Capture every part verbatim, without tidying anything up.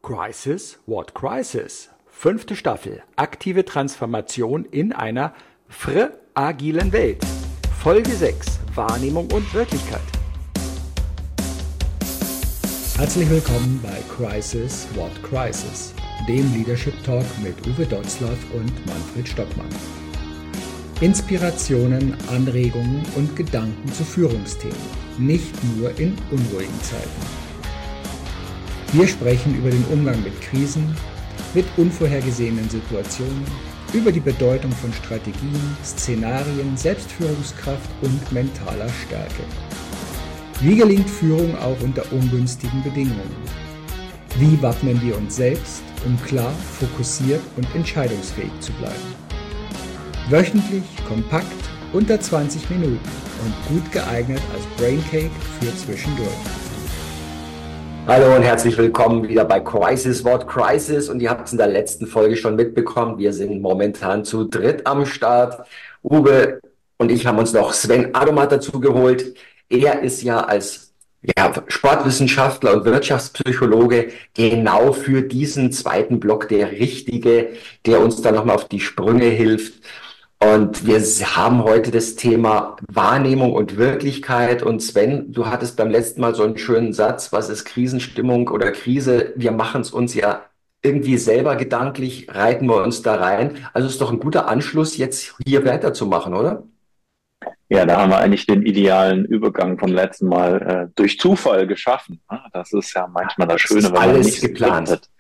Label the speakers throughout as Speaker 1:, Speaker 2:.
Speaker 1: Crisis, what crisis? Fünfte Staffel, aktive Transformation in einer fragilen Welt. Folge sechs, Wahrnehmung und Wirklichkeit.
Speaker 2: Herzlich willkommen bei Crisis, what crisis? Dem Leadership Talk mit Uwe Dotzlaff und Manfred Stockmann. Inspirationen, Anregungen und Gedanken zu Führungsthemen, nicht nur in unruhigen Zeiten. Wir sprechen über den Umgang mit Krisen, mit unvorhergesehenen Situationen, über die Bedeutung von Strategien, Szenarien, Selbstführungskraft und mentaler Stärke. Wie gelingt Führung auch unter ungünstigen Bedingungen? Wie wappnen wir uns selbst, um klar, fokussiert und entscheidungsfähig zu bleiben? Wöchentlich, kompakt, unter zwanzig Minuten und gut geeignet als Braincake für zwischendurch.
Speaker 3: Hallo und herzlich willkommen wieder bei Crisis, what crisis? Und ihr habt es in der letzten Folge schon mitbekommen. Wir sind momentan zu dritt am Start. Uwe und ich haben uns noch Sven Adomat dazu geholt. Er ist ja als ja, Sportwissenschaftler und Wirtschaftspsychologe genau für diesen zweiten Block der Richtige, der uns dann nochmal auf die Sprünge hilft. Und wir haben heute das Thema Wahrnehmung und Wirklichkeit. Und Sven, du hattest beim letzten Mal so einen schönen Satz, was ist Krisenstimmung oder Krise? Wir machen es uns ja irgendwie selber gedanklich, reiten wir uns da rein. Also ist doch ein guter Anschluss, jetzt hier weiterzumachen, oder?
Speaker 4: Ja, da haben wir eigentlich den idealen Übergang vom letzten Mal äh, durch Zufall geschaffen. Das ist ja manchmal das Schöne,
Speaker 3: das
Speaker 4: wenn man
Speaker 3: alles
Speaker 4: nichts
Speaker 3: geplant
Speaker 4: hat.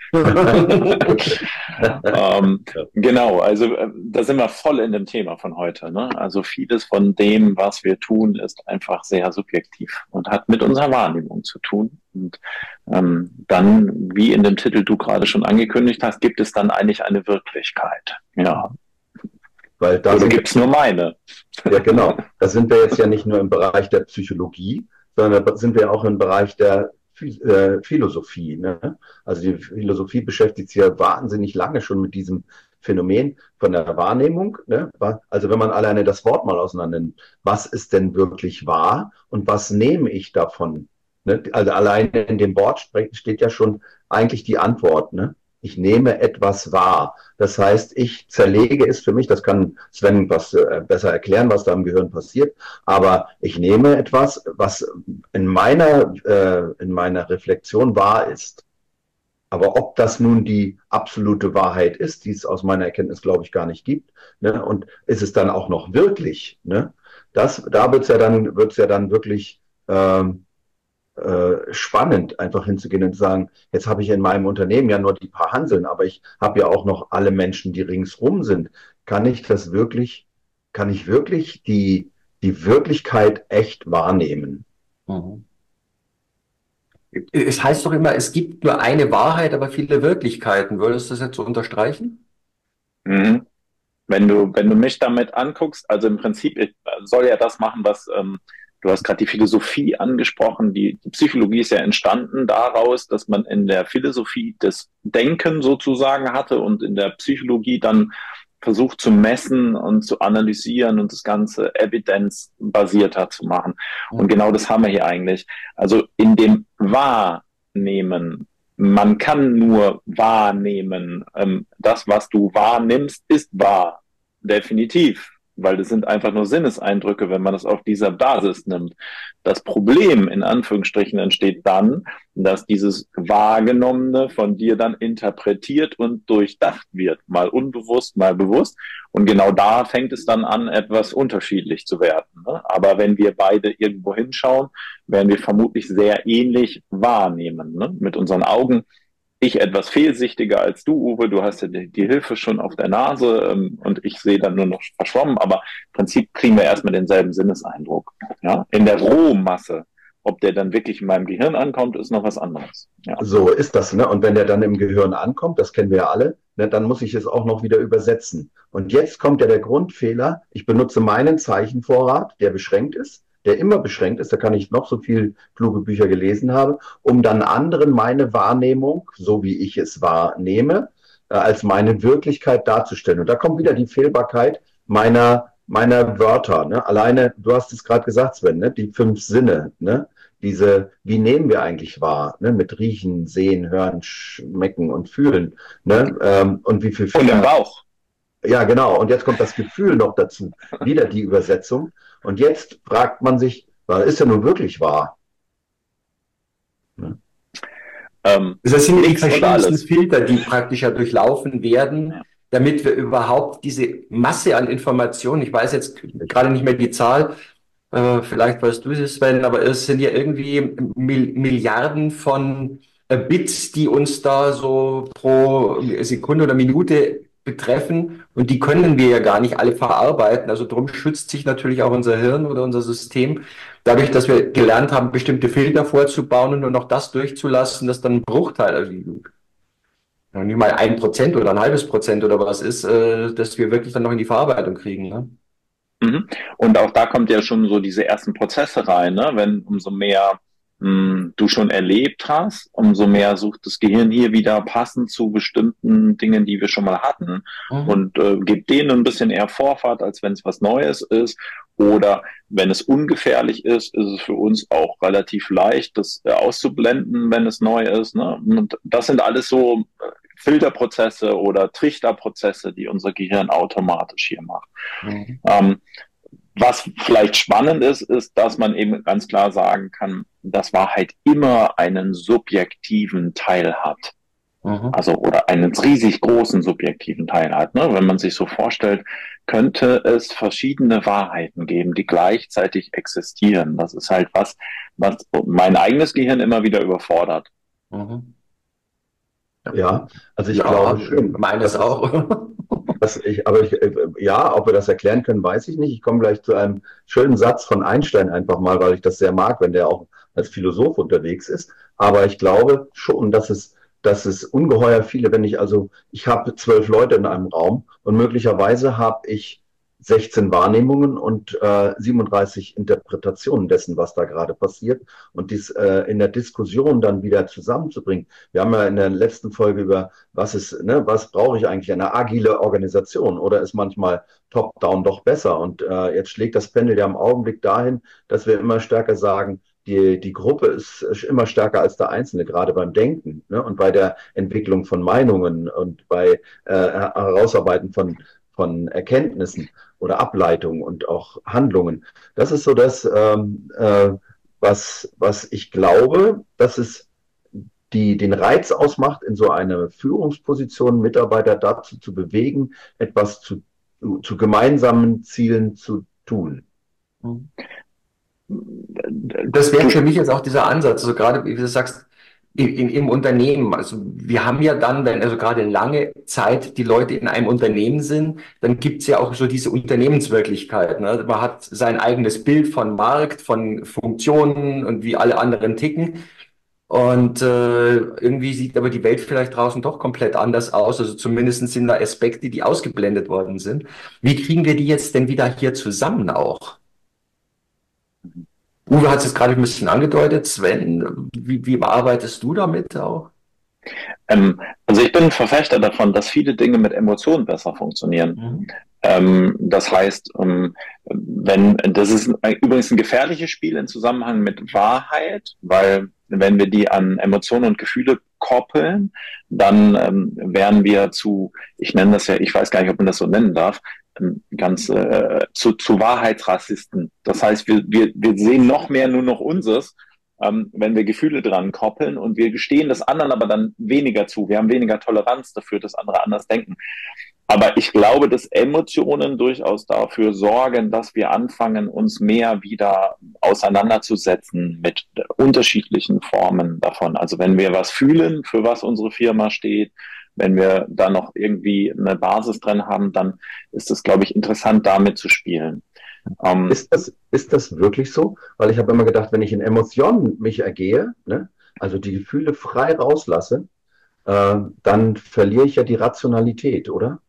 Speaker 4: ähm, genau, also äh, da sind wir voll in dem Thema von heute. Ne? Also vieles von dem, was wir tun, ist einfach sehr subjektiv und hat mit unserer Wahrnehmung zu tun. Und ähm, dann, wie in dem Titel du gerade schon angekündigt hast, gibt es dann eigentlich eine Wirklichkeit. Ja.
Speaker 5: Weil da
Speaker 4: Oder gibt es nur meine?
Speaker 5: Ja, genau. Da sind wir jetzt ja nicht nur im Bereich der Psychologie, sondern da sind wir auch im Bereich der äh, Philosophie. Ne? Also die Philosophie beschäftigt sich ja wahnsinnig lange schon mit diesem Phänomen von der Wahrnehmung. Ne? Also wenn man alleine das Wort mal auseinander nimmt, was ist denn wirklich wahr und was nehme ich davon? Ne? Also alleine in dem Wort steht ja schon eigentlich die Antwort, ne? Ich nehme etwas wahr. Das heißt, ich zerlege es für mich. Das kann Sven was äh, besser erklären, was da im Gehirn passiert. Aber ich nehme etwas, was in meiner, äh, in meiner Reflexion wahr ist. Aber ob das nun die absolute Wahrheit ist, die es aus meiner Erkenntnis, glaube ich, gar nicht gibt, ne? Und ist es dann auch noch wirklich, ne? Das, da wird's ja dann, wird's ja dann wirklich, ähm, Äh, spannend, einfach hinzugehen und zu sagen, jetzt habe ich in meinem Unternehmen ja nur die paar Hanseln, aber ich habe ja auch noch alle Menschen, die ringsrum sind. Kann ich das wirklich, kann ich wirklich die, die Wirklichkeit echt wahrnehmen?
Speaker 3: Mhm. Es heißt doch immer, es gibt nur eine Wahrheit, aber viele Wirklichkeiten. Würdest du das jetzt so unterstreichen?
Speaker 4: Mhm. Wenn du, wenn du mich damit anguckst, also im Prinzip ich soll ja das machen, was ähm, du hast gerade die Philosophie angesprochen. Die, die Psychologie ist ja entstanden daraus, dass man in der Philosophie das Denken sozusagen hatte und in der Psychologie dann versucht zu messen und zu analysieren und das Ganze evidenzbasierter zu machen. Und genau das haben wir hier eigentlich. Also in dem Wahrnehmen. Man kann nur wahrnehmen. Ähm, das, was du wahrnimmst, ist wahr. Definitiv. Weil das sind einfach nur Sinneseindrücke, wenn man das auf dieser Basis nimmt. Das Problem in Anführungsstrichen entsteht dann, dass dieses Wahrgenommene von dir dann interpretiert und durchdacht wird, mal unbewusst, mal bewusst. Und genau da fängt es dann an, etwas unterschiedlich zu werden. Ne? Aber wenn wir beide irgendwo hinschauen, werden wir vermutlich sehr ähnlich wahrnehmen, ne? Mit unseren Augen. Ich etwas fehlsichtiger als du, Uwe, du hast ja die, die Hilfe schon auf der Nase ähm, und ich sehe dann nur noch verschwommen, aber im Prinzip kriegen wir erstmal denselben Sinneseindruck. Ja? In der Rohmasse, ob der dann wirklich in meinem Gehirn ankommt, ist noch was anderes. Ja.
Speaker 5: So ist das, ne? Und wenn der dann im Gehirn ankommt, das kennen wir ja alle, ne, dann muss ich es auch noch wieder übersetzen. Und jetzt kommt ja der Grundfehler, ich benutze meinen Zeichenvorrat, der beschränkt ist, der immer beschränkt ist, da kann ich noch so viel kluge Bücher gelesen haben, um dann anderen meine Wahrnehmung, so wie ich es wahrnehme, äh, als meine Wirklichkeit darzustellen. Und da kommt wieder die Fehlbarkeit meiner, meiner Wörter. Ne? Alleine, du hast es gerade gesagt, Sven, ne? Die fünf Sinne, ne? diese, wie nehmen wir eigentlich wahr, ne? Mit Riechen, Sehen, Hören, Schmecken und Fühlen, ne? Ähm, und wie viel
Speaker 4: Und im Bauch.
Speaker 5: Ja, genau. Und jetzt kommt das Gefühl noch dazu. Wieder die Übersetzung. Und jetzt fragt man sich, was ist denn nun wirklich wahr?
Speaker 3: Ne? Ähm, das sind die verschiedensten Filter, die praktisch ja durchlaufen werden, ja, damit wir überhaupt diese Masse an Informationen, ich weiß jetzt gerade nicht mehr die Zahl, äh, vielleicht weißt du es, Sven, aber es sind ja irgendwie Mil- Milliarden von äh, Bits, die uns da so pro Sekunde oder Minute betreffen, und die können wir ja gar nicht alle verarbeiten. Also darum schützt sich natürlich auch unser Hirn oder unser System, dadurch, dass wir gelernt haben, bestimmte Filter vorzubauen und nur noch das durchzulassen, das dann ein Bruchteil, also nicht mal ein Prozent oder ein halbes Prozent oder was ist, äh, dass wir wirklich dann noch in die Verarbeitung kriegen. Ne?
Speaker 4: Mhm. Und auch da kommt ja schon so diese ersten Prozesse rein, ne? Wenn umso mehr mh, du schon erlebt hast, umso mehr sucht das Gehirn hier wieder passend zu bestimmten Dingen, die wir schon mal hatten, mhm, und äh, gibt denen ein bisschen eher Vorfahrt, als wenn es was Neues ist. Oder wenn es ungefährlich ist, ist es für uns auch relativ leicht, das äh, auszublenden, wenn es neu ist. Ne? Und das sind alles so Filterprozesse oder Trichterprozesse, die unser Gehirn automatisch hier macht. Mhm. Ähm, was vielleicht spannend ist, ist, dass man eben ganz klar sagen kann, dass Wahrheit immer einen subjektiven Teil hat. Mhm. Also, oder einen riesig großen subjektiven Teil hat. Ne? Wenn man sich so vorstellt, könnte es verschiedene Wahrheiten geben, die gleichzeitig existieren. Das ist halt was, was mein eigenes Gehirn immer wieder überfordert.
Speaker 5: Mhm. Ja, also ich ja, glaube schon.
Speaker 3: Meines auch.
Speaker 5: Das ich, aber ich, ja, ob wir das erklären können, weiß ich nicht. Ich komme gleich zu einem schönen Satz von Einstein einfach mal, weil ich das sehr mag, wenn der auch als Philosoph unterwegs ist. Aber ich glaube schon, dass es, dass es ungeheuer viele, wenn ich also, ich habe zwölf Leute in einem Raum und möglicherweise habe ich sechzehn Wahrnehmungen und äh, siebenunddreißig Interpretationen dessen, was da gerade passiert, und dies äh, in der Diskussion dann wieder zusammenzubringen. Wir haben ja in der letzten Folge über, was ist, ne, was brauche ich eigentlich, eine agile Organisation, oder ist manchmal Top-Down doch besser? Und äh, jetzt schlägt das Pendel ja im Augenblick dahin, dass wir immer stärker sagen, die, die Gruppe ist immer stärker als der Einzelne, gerade beim Denken, ne, und bei der Entwicklung von Meinungen und bei äh, Herausarbeiten von von Erkenntnissen oder Ableitungen und auch Handlungen. Das ist so das, ähm, äh, was, was ich glaube, dass es die, den Reiz ausmacht, in so eine Führungsposition Mitarbeiter dazu zu bewegen, etwas zu, zu, zu gemeinsamen Zielen zu tun.
Speaker 3: Das wäre für mich jetzt auch dieser Ansatz, also gerade wie du sagst, In, im Unternehmen. Also wir haben ja dann, wenn also gerade lange Zeit die Leute in einem Unternehmen sind, dann gibt's ja auch so diese Unternehmenswirklichkeit. Ne? Man hat sein eigenes Bild von Markt, von Funktionen und wie alle anderen ticken. Und äh, irgendwie sieht aber die Welt vielleicht draußen doch komplett anders aus. Also zumindest sind da Aspekte, die ausgeblendet worden sind. Wie kriegen wir die jetzt denn wieder hier zusammen auch? Uwe hat es jetzt gerade ein bisschen angedeutet. Sven, wie, wie arbeitest du damit auch?
Speaker 4: Ähm, also ich bin ein Verfechter davon, dass viele Dinge mit Emotionen besser funktionieren. Mhm. Ähm, das heißt, ähm, wenn das ist ein, übrigens ein gefährliches Spiel im Zusammenhang mit Wahrheit, weil wenn wir die an Emotionen und Gefühle koppeln, dann ähm, wären wir zu, ich nenne das ja, ich weiß gar nicht, ob man das so nennen darf, ganz äh, zu, zu Wahrheitsrassisten. Das heißt, wir, wir, wir sehen noch mehr nur noch unseres, ähm, wenn wir Gefühle dran koppeln, und wir gestehen das anderen aber dann weniger zu. Wir haben weniger Toleranz dafür, dass andere anders denken. Aber ich glaube, dass Emotionen durchaus dafür sorgen, dass wir anfangen, uns mehr wieder auseinanderzusetzen mit unterschiedlichen Formen davon. Also wenn wir was fühlen, für was unsere Firma steht, wenn wir da noch irgendwie eine Basis drin haben, dann ist es, glaube ich, interessant, damit zu spielen.
Speaker 5: Ähm, ist das, ist das wirklich so? Weil ich habe immer gedacht, wenn ich in Emotionen mich ergehe, ne, also die Gefühle frei rauslasse, äh, dann verliere ich ja die Rationalität, oder?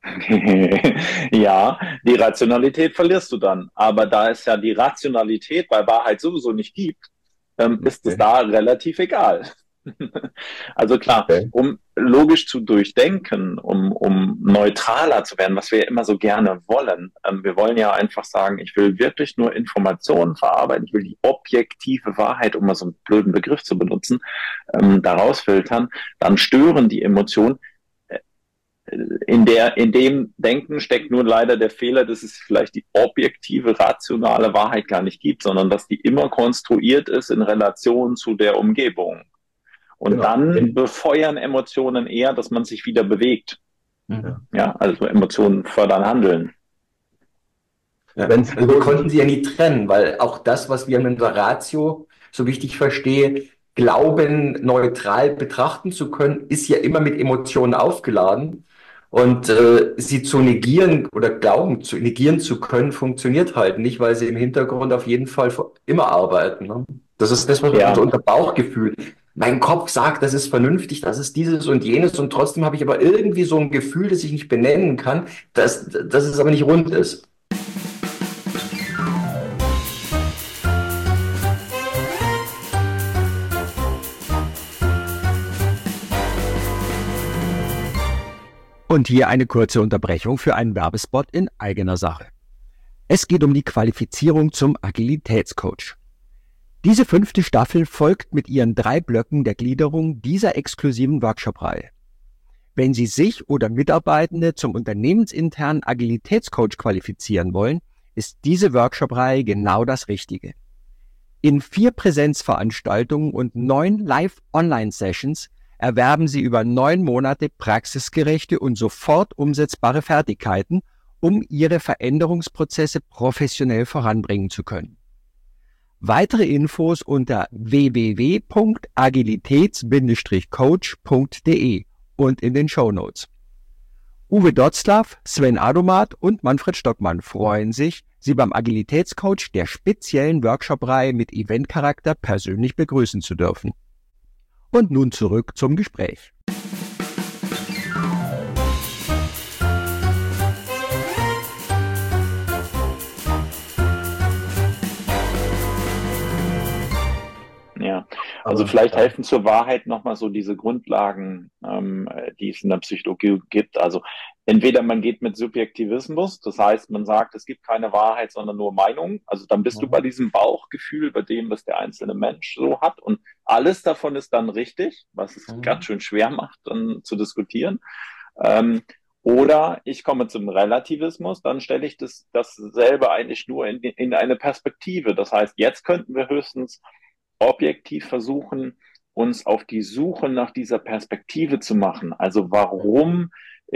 Speaker 4: Ja, die Rationalität verlierst du dann. Aber da es ja die Rationalität bei Wahrheit sowieso nicht gibt, ähm, okay. ist es da relativ egal. Also klar,
Speaker 5: Okay.
Speaker 4: um logisch zu durchdenken, um, um neutraler zu werden, was wir ja immer so gerne wollen. Ähm, wir wollen ja einfach sagen, ich will wirklich nur Informationen verarbeiten, ich will die objektive Wahrheit, um mal so einen blöden Begriff zu benutzen, ähm, daraus filtern, dann stören die Emotionen. In der, in dem Denken steckt nur leider der Fehler, dass es vielleicht die objektive, rationale Wahrheit gar nicht gibt, sondern dass die immer konstruiert ist in Relation zu der Umgebung. Und
Speaker 5: Genau.
Speaker 4: dann
Speaker 5: In,
Speaker 4: befeuern Emotionen eher, dass man sich wieder bewegt.
Speaker 3: Mhm.
Speaker 4: Ja, also Emotionen fördern Handeln.
Speaker 3: Ja.
Speaker 5: Wenn's
Speaker 3: Also wir konnten sie ja nie trennen, weil auch das, was wir mit der Ratio, so wichtig verstehe, glauben, neutral betrachten zu können, ist ja immer mit Emotionen aufgeladen. Und äh, sie zu negieren oder glauben zu negieren zu können, funktioniert halt nicht, weil sie im Hintergrund auf jeden Fall immer arbeiten. Ne? Das ist das, was
Speaker 4: Ja,
Speaker 3: unser Bauchgefühl. Mein Kopf sagt, das ist vernünftig, das ist dieses und jenes, und trotzdem habe ich aber irgendwie so ein Gefühl, das ich nicht benennen kann, dass, dass es aber nicht rund ist.
Speaker 1: Und hier eine kurze Unterbrechung für einen Werbespot in eigener Sache. Es geht um die Qualifizierung zum Agilitätscoach. Diese fünfte Staffel folgt mit ihren drei Blöcken der Gliederung dieser exklusiven Workshop-Reihe. Wenn Sie sich oder Mitarbeitende zum unternehmensinternen Agilitätscoach qualifizieren wollen, ist diese Workshop-Reihe genau das Richtige. In vier Präsenzveranstaltungen und neun Live-Online-Sessions erwerben Sie über neun Monate praxisgerechte und sofort umsetzbare Fertigkeiten, um Ihre Veränderungsprozesse professionell voranbringen zu können. Weitere Infos unter w w w punkt agilitäts Bindestrich coach punkt de und in den Shownotes. Uwe Dotzlaff, Sven Adomat und Manfred Stockmann freuen sich, Sie beim Agilitätscoach der speziellen Workshop-Reihe mit Eventcharakter persönlich begrüßen zu dürfen. Und nun zurück zum Gespräch.
Speaker 4: ja. Also
Speaker 5: aber
Speaker 4: vielleicht
Speaker 5: ja,
Speaker 4: helfen zur Wahrheit nochmal so diese Grundlagen, ähm, die es in der Psychologie gibt. Also entweder man geht mit Subjektivismus, das heißt, man sagt, es gibt keine Wahrheit, sondern nur Meinung. Also dann bist du bei diesem Bauchgefühl, bei dem, was der einzelne Mensch so hat. Und alles davon ist dann richtig, was es
Speaker 3: Mhm.
Speaker 4: ganz schön schwer macht, dann zu diskutieren. Ähm, oder ich komme zum Relativismus, dann stelle ich das, dasselbe eigentlich nur in, in eine Perspektive. Das heißt, jetzt könnten wir höchstens objektiv versuchen, uns auf die Suche nach dieser Perspektive zu machen. Also warum,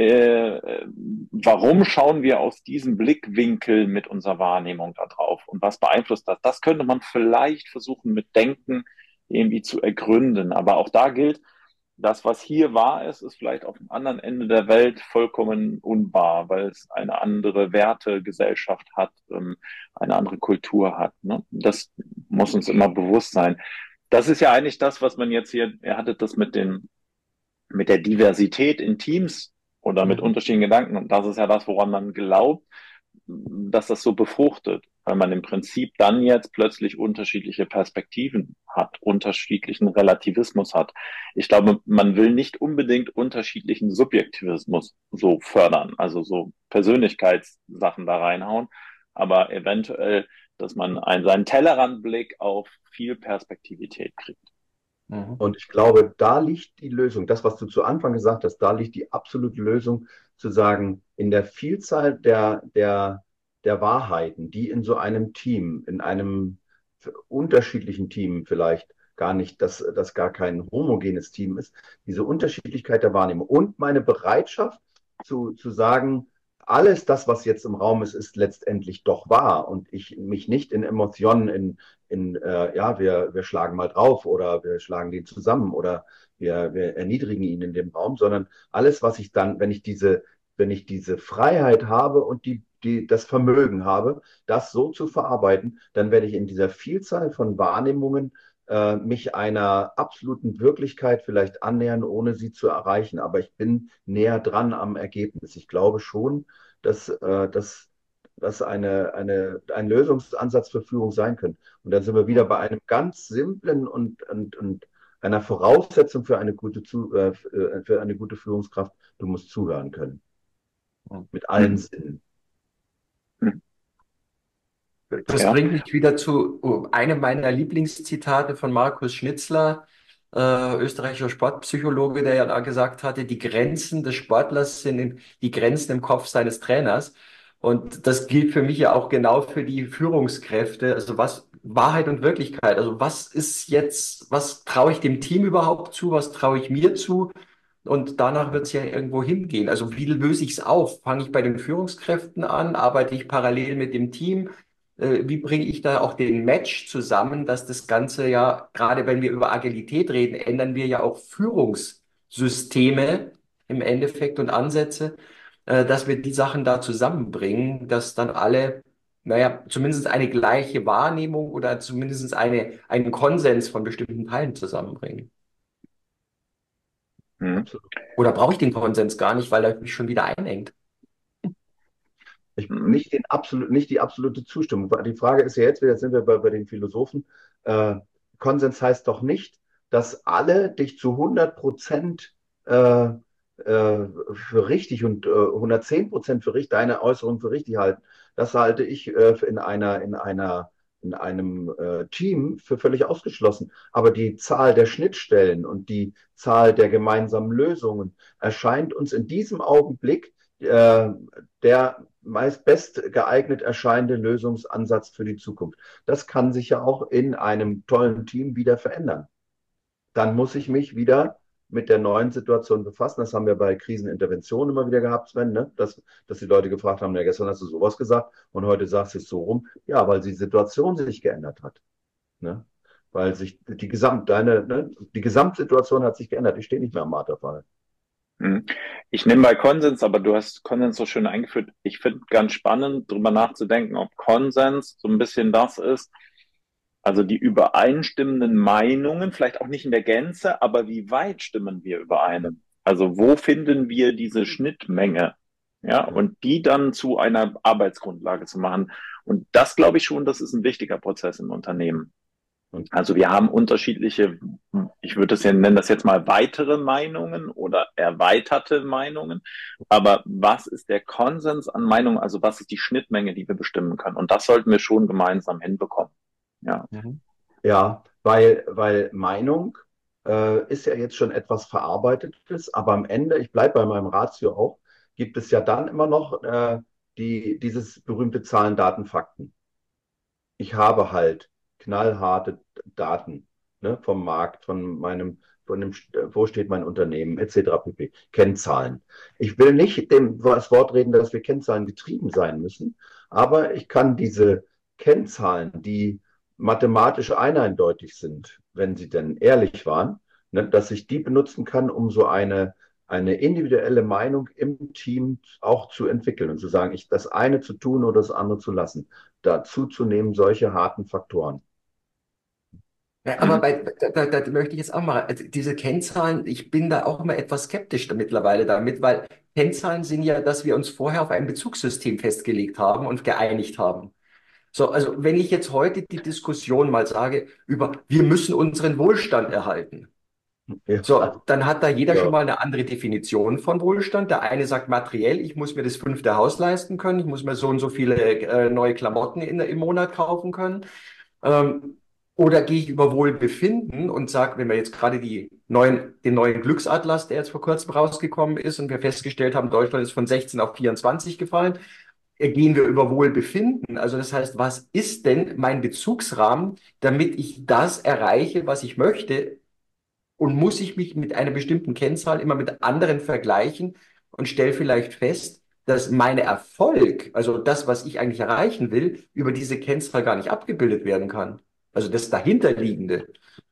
Speaker 4: äh, warum schauen wir aus diesem Blickwinkel mit unserer Wahrnehmung da drauf? Und was beeinflusst das? Das könnte man vielleicht versuchen mit Denken irgendwie zu ergründen. Aber auch da gilt, das, was hier wahr ist, ist vielleicht auf dem anderen Ende der Welt vollkommen unwahr, weil es eine andere Wertegesellschaft hat, ähm, eine andere Kultur hat. Ne? Das muss uns immer bewusst sein. Das ist ja eigentlich das, was man jetzt hier, ihr hattet das mit den, mit der Diversität in Teams oder mit
Speaker 3: Mhm.
Speaker 4: unterschiedlichen Gedanken. Und das ist ja das, woran man glaubt, dass das so befruchtet, weil man im Prinzip dann jetzt plötzlich unterschiedliche Perspektiven hat, unterschiedlichen Relativismus hat. Ich glaube, man will nicht unbedingt unterschiedlichen Subjektivismus so fördern, also so Persönlichkeitssachen da reinhauen, aber eventuell, dass man einen, seinen Tellerrandblick auf viel Perspektivität kriegt.
Speaker 3: Mhm.
Speaker 5: Und ich glaube, da liegt die Lösung. Das, was du zu Anfang gesagt hast, da liegt die absolute Lösung, zu sagen, in der Vielzahl der, der, der Wahrheiten, die in so einem Team, in einem unterschiedlichen Team vielleicht gar nicht, dass das gar kein homogenes Team ist, diese Unterschiedlichkeit der Wahrnehmung und meine Bereitschaft zu, zu sagen, alles das, was jetzt im Raum ist, ist letztendlich doch wahr und ich mich nicht in Emotionen, in, in äh, ja, wir, wir schlagen mal drauf oder wir schlagen den zusammen oder wir, wir erniedrigen ihn in dem Raum, sondern alles, was ich dann, wenn ich diese, wenn ich diese Freiheit habe und die, die, das Vermögen habe, das so zu verarbeiten, dann werde ich in dieser Vielzahl von Wahrnehmungen äh, mich einer absoluten Wirklichkeit vielleicht annähern, ohne sie zu erreichen. Aber ich bin näher dran am Ergebnis. Ich glaube schon, dass, äh, dass das eine, eine, ein Lösungsansatz für Führung sein könnte. Und dann sind wir wieder bei einem ganz simplen und, und, und einer Voraussetzung für eine gute, zu, äh, für eine gute Führungskraft, du musst zuhören können. Mit allen Sinnen.
Speaker 3: Das
Speaker 4: Ja.
Speaker 3: bringt mich wieder zu oh, einem meiner Lieblingszitate von Markus Schnitzler, äh, österreichischer Sportpsychologe, der ja da gesagt hatte, die Grenzen des Sportlers sind in, die Grenzen im Kopf seines Trainers. Und das gilt für mich ja auch genau für die Führungskräfte. Also was Wahrheit und Wirklichkeit. Also was ist jetzt, was traue ich dem Team überhaupt zu? Was traue ich mir zu? Und danach wird es ja irgendwo hingehen. Also wie löse ich es auf? Fange ich bei den Führungskräften an? Arbeite ich parallel mit dem Team? Äh, Wie bringe ich da auch den Match zusammen, dass das Ganze ja, gerade wenn wir über Agilität reden, ändern wir ja auch Führungssysteme im Endeffekt und Ansätze, äh, dass wir die Sachen da zusammenbringen, dass dann alle, naja, zumindest eine gleiche Wahrnehmung oder zumindest eine, einen Konsens von bestimmten Teilen zusammenbringen.
Speaker 4: Mhm.
Speaker 3: Oder brauche ich den Konsens gar nicht, weil er mich schon wieder einengt?
Speaker 5: Ich, nicht, den absolut, nicht die absolute Zustimmung. Die Frage ist ja jetzt, jetzt sind wir bei, bei den Philosophen, äh, Konsens heißt doch nicht, dass alle dich zu hundert Prozent äh, äh, für richtig und äh, hundertzehn Prozent für richtig, deine Äußerung für richtig halten. Das halte ich äh, in einer, in einer, in einem äh, Team für völlig ausgeschlossen. Aber die Zahl der Schnittstellen und die Zahl der gemeinsamen Lösungen erscheint uns in diesem Augenblick äh, der meist best geeignet erscheinende Lösungsansatz für die Zukunft. Das kann sich ja auch in einem tollen Team wieder verändern. Dann muss ich mich wieder mit der neuen Situation befassen. Das haben wir bei Krisenintervention immer wieder gehabt, Sven, ne? dass, dass die Leute gefragt haben, ja, gestern hast du sowas gesagt und heute sagst du es so rum. Ja, weil die Situation sich geändert hat. Ne? Weil sich die, Gesamt, deine, ne? die Gesamtsituation hat sich geändert. Ich stehe nicht mehr am Marterfall.
Speaker 4: Ich nehme bei Konsens, aber du hast Konsens so schön eingeführt. Ich finde ganz spannend, darüber nachzudenken, ob Konsens so ein bisschen das ist, also die übereinstimmenden Meinungen, vielleicht auch nicht in der Gänze, aber wie weit stimmen wir überein? Also wo finden wir diese Schnittmenge? Ja, und die dann zu einer Arbeitsgrundlage zu machen. Und das glaube ich schon, das ist ein wichtiger Prozess im Unternehmen. Also wir haben unterschiedliche, ich würde es ja nennen, das jetzt mal weitere Meinungen oder erweiterte Meinungen. Aber was ist der Konsens an Meinungen? Also was ist die Schnittmenge, die wir bestimmen können? Und das sollten wir schon gemeinsam hinbekommen. Ja,
Speaker 5: ja weil, weil Meinung äh, ist ja jetzt schon etwas Verarbeitetes, aber am Ende, ich bleibe bei meinem Ratio auch, gibt es ja dann immer noch äh, die, dieses berühmte Zahlen, Daten, Fakten. Ich habe halt knallharte Daten, ne, vom Markt, von meinem, von dem, wo steht mein Unternehmen, et cetera pp. Kennzahlen. Ich will nicht dem das Wort reden, dass wir Kennzahlen getrieben sein müssen, aber ich kann diese Kennzahlen, die mathematisch eindeutig sind, wenn sie denn ehrlich waren, ne, dass ich die benutzen kann, um so eine, eine individuelle Meinung im Team auch zu entwickeln und zu sagen, ich das eine zu tun oder das andere zu lassen. Dazu zu nehmen solche harten Faktoren.
Speaker 3: Ja, aber bei, da, da, da möchte ich jetzt auch mal, also diese Kennzahlen, ich bin da auch immer etwas skeptisch da mittlerweile damit, weil Kennzahlen sind ja, dass wir uns vorher auf ein Bezugssystem festgelegt haben und geeinigt haben. So, also wenn ich jetzt heute die Diskussion mal sage über, wir müssen unseren Wohlstand erhalten.
Speaker 5: Ja.
Speaker 3: So, dann hat da jeder
Speaker 5: Ja.
Speaker 3: schon mal eine andere Definition von Wohlstand. Der eine sagt materiell, ich muss mir das fünfte Haus leisten können, ich muss mir so und so viele äh, neue Klamotten in, im Monat kaufen können. Ähm, oder gehe ich über Wohlbefinden und sage, wenn wir jetzt gerade die neuen, den neuen Glücksatlas, der jetzt vor kurzem rausgekommen ist und wir festgestellt haben, Deutschland ist von sechzehn auf vierundzwanzig gefallen, äh, gehen wir über Wohlbefinden. Also das heißt, was ist denn mein Bezugsrahmen, damit ich das erreiche, was ich möchte? Und muss ich mich mit einer bestimmten Kennzahl immer mit anderen vergleichen und stelle vielleicht fest, dass mein Erfolg, also das, was ich eigentlich erreichen will, über diese Kennzahl gar nicht abgebildet werden kann. Also das dahinterliegende.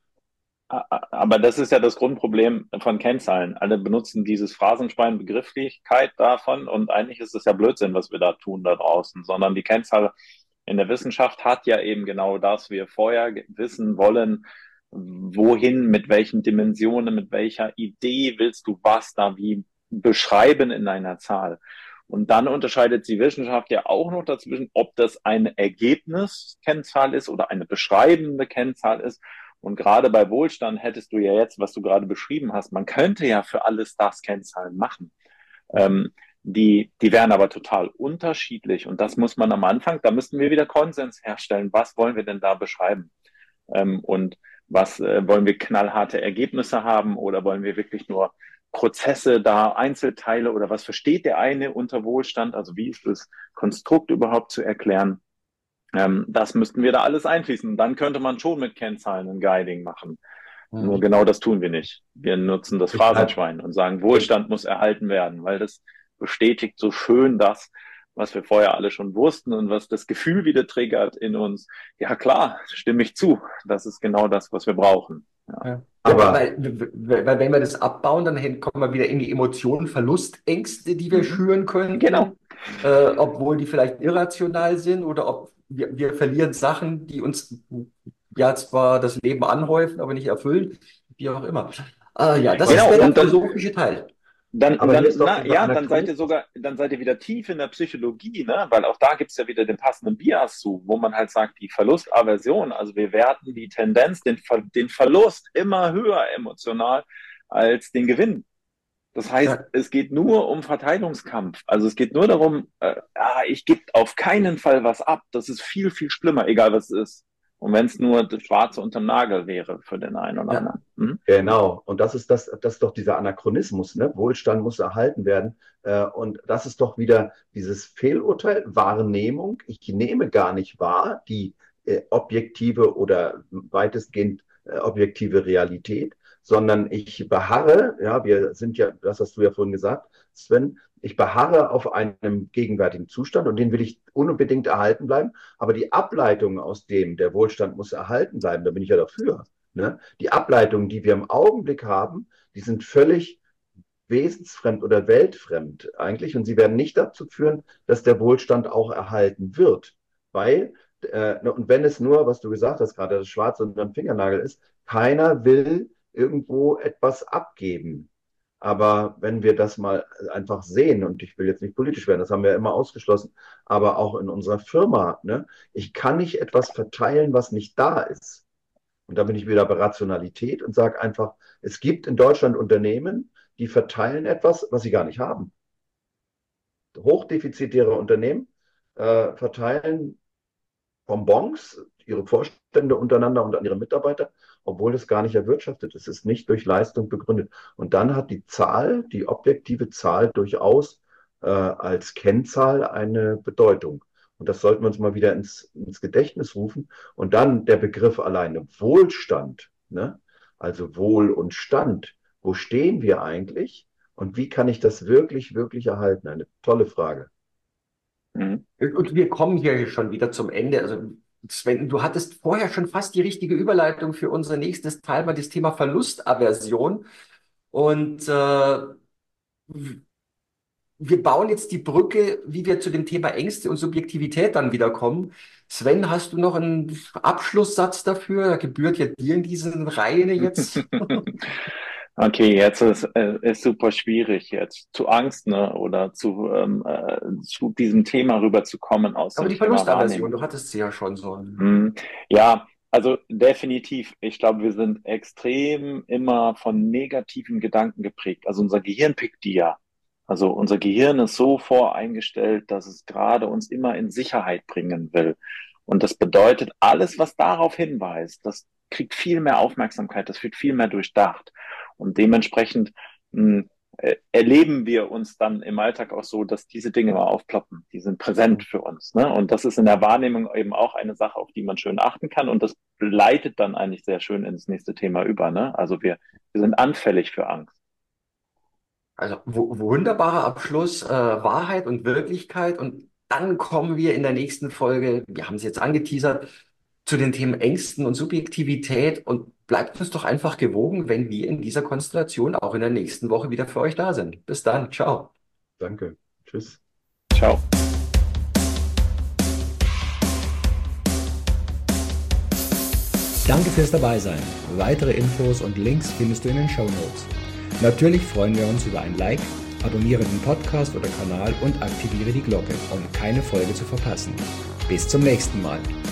Speaker 4: aber das ist ja das Grundproblem von Kennzahlen. Alle benutzen dieses Phrasenschwein Begrifflichkeit davon und eigentlich ist es ja Blödsinn, was wir da tun da draußen, sondern die Kennzahl in der Wissenschaft hat ja eben genau das, wir vorher wissen wollen, wohin, mit welchen Dimensionen, mit welcher Idee willst du was da wie beschreiben in einer Zahl. Und dann unterscheidet die Wissenschaft ja auch noch dazwischen, ob das eine Ergebniskennzahl ist oder eine beschreibende Kennzahl ist. Und gerade bei Wohlstand hättest du ja jetzt, was du gerade beschrieben hast, man könnte ja für alle Stars Kennzahlen machen. Ähm, die, die wären aber total unterschiedlich. Und das muss man am Anfang, da müssten wir wieder Konsens herstellen. Was wollen wir denn da beschreiben? Ähm, und was äh, wollen wir knallharte Ergebnisse haben oder wollen wir wirklich nur Prozesse da, Einzelteile oder was versteht der eine unter Wohlstand? Also wie ist das Konstrukt überhaupt zu erklären? Ähm, das müssten wir da alles einfließen. Dann könnte man schon mit Kennzahlen ein Guiding machen. Mhm. Nur genau das tun wir nicht. Wir nutzen das Phrasenschwein und sagen, Wohlstand muss erhalten werden, weil das bestätigt so schön das, was wir vorher alle schon wussten und was das Gefühl wieder triggert in uns. Ja klar, stimme ich zu. Das ist genau das, was wir brauchen. Ja.
Speaker 3: Ja. Aber weil, weil wenn wir das abbauen, dann kommen wir wieder in die Emotionen, Verlustängste, die wir mhm. schüren können.
Speaker 4: Genau.
Speaker 3: Äh, obwohl die vielleicht irrational sind oder ob wir, wir verlieren Sachen, die uns ja zwar das Leben anhäufen, aber nicht erfüllen, wie auch immer. Äh, ja, das genau. ist der philosophische Teil.
Speaker 4: Dann, dann, na, ja, dann seid ihr sogar, dann seid ihr wieder tief in der Psychologie, ne? Weil auch da gibt's ja wieder den passenden Bias zu, wo man halt sagt, die Verlustaversion, also wir werten die Tendenz, den, den Verlust immer höher emotional als den Gewinn. Das heißt, ja. es geht nur um Verteilungskampf. Also es geht nur darum, äh, ja, ich gebe auf keinen Fall was ab. Das ist viel, viel schlimmer, egal was es ist. Und wenn es nur das Schwarze unterm Nagel wäre für den einen oder
Speaker 5: ja.
Speaker 4: anderen. Mhm.
Speaker 5: Genau. Und das ist das, das ist doch dieser Anachronismus, ne? Wohlstand muss erhalten werden. Äh, und das ist doch wieder dieses Fehlurteil, Wahrnehmung. Ich nehme gar nicht wahr die äh, objektive oder weitestgehend äh, objektive Realität, sondern ich beharre, ja, wir sind ja, das hast du ja vorhin gesagt, Sven, ich beharre auf einem gegenwärtigen Zustand und den will ich unbedingt erhalten bleiben. Aber die Ableitung aus dem, der Wohlstand muss erhalten bleiben, da bin ich ja dafür. Ne? Die Ableitungen, die wir im Augenblick haben, die sind völlig wesensfremd oder weltfremd eigentlich und sie werden nicht dazu führen, dass der Wohlstand auch erhalten wird. Weil, äh, und wenn es nur, was du gesagt hast, gerade das Schwarze unter dem Fingernagel ist, keiner will irgendwo etwas abgeben. Aber wenn wir das mal einfach sehen, und ich will jetzt nicht politisch werden, das haben wir immer ausgeschlossen, aber auch in unserer Firma, ne, ich kann nicht etwas verteilen, was nicht da ist. Und da bin ich wieder bei Rationalität und sage einfach, es gibt in Deutschland Unternehmen, die verteilen etwas, was sie gar nicht haben. Hochdefizitäre Unternehmen äh, verteilen Bonbons, ihre Vorstände untereinander und an ihre Mitarbeiter, obwohl das gar nicht erwirtschaftet ist. Es ist nicht durch Leistung begründet. Und dann hat die Zahl, die objektive Zahl durchaus äh, als Kennzahl eine Bedeutung. Und das sollten wir uns mal wieder ins, ins Gedächtnis rufen. Und dann der Begriff alleine Wohlstand, ne? Also Wohl und Stand. Wo stehen wir eigentlich? Und wie kann ich das wirklich, wirklich erhalten? Eine tolle Frage.
Speaker 3: Und wir kommen hier schon wieder zum Ende. Also Sven, du hattest vorher schon fast die richtige Überleitung für unser nächstes Teil, mal das Thema Verlustaversion. Und äh, wir bauen jetzt die Brücke, wie wir zu dem Thema Ängste und Subjektivität dann wieder kommen. Sven, hast du noch einen Abschlusssatz dafür? Da gebührt ja dir in diesen Reihen jetzt.
Speaker 4: Okay, jetzt ist es ist super schwierig, jetzt zu Angst, ne, oder zu, ähm, äh, zu diesem Thema rüberzukommen aus
Speaker 3: Aber
Speaker 4: dem
Speaker 3: die Verlustaversion, du hattest sie ja schon so.
Speaker 4: Mm, ja, also definitiv. Ich glaube, wir sind extrem immer von negativen Gedanken geprägt. Also unser Gehirn pickt die ja. Also unser Gehirn ist so voreingestellt, dass es gerade uns immer in Sicherheit bringen will. Und das bedeutet, alles, was darauf hinweist, das kriegt viel mehr Aufmerksamkeit, das wird viel mehr durchdacht. Und dementsprechend mh, äh, erleben wir uns dann im Alltag auch so, dass diese Dinge mal aufploppen. Die sind präsent für uns. Ne? Und das ist in der Wahrnehmung eben auch eine Sache, auf die man schön achten kann. Und das leitet dann eigentlich sehr schön ins nächste Thema über. Ne? Also wir, wir sind anfällig für Angst.
Speaker 3: Also wunderbarer Abschluss, äh, Wahrheit und Wirklichkeit. Und dann kommen wir in der nächsten Folge, wir haben es jetzt angeteasert, zu den Themen Ängsten und Subjektivität. Und bleibt uns doch einfach gewogen, wenn wir in dieser Konstellation auch in der nächsten Woche wieder für euch da sind. Bis dann. Ciao.
Speaker 5: Danke. Tschüss.
Speaker 4: Ciao.
Speaker 2: Danke fürs Dabeisein. Weitere Infos und Links findest du in den Shownotes. Natürlich freuen wir uns über ein Like, abonniere den Podcast oder Kanal und aktiviere die Glocke, um keine Folge zu verpassen. Bis zum nächsten Mal.